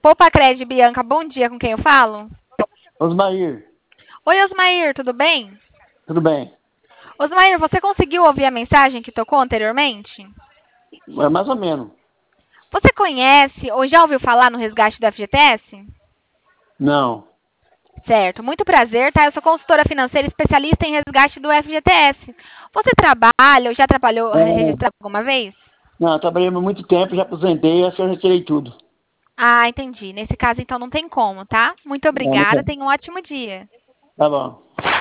Copacred, Bianca, bom dia, com quem eu falo? Osmair, Oi, Osmair, tudo bem? tudo bem? Osmair, você conseguiu ouvir a mensagem que tocou anteriormente? É mais ou menos. Você conhece ou já ouviu falar no resgate do FGTS? Não. Certo, muito prazer, tá? Eu sou consultora financeira especialista em resgate do FGTS. Você trabalha ou já trabalhou É, registrado alguma vez? não, eu trabalhei há muito tempo, já aposentei, acho que eu já tirei tudo. Ah, entendi. Nesse caso, então, não tem como, tá? Muito Não, não obrigada, tem. tenha um ótimo dia. Tá bom.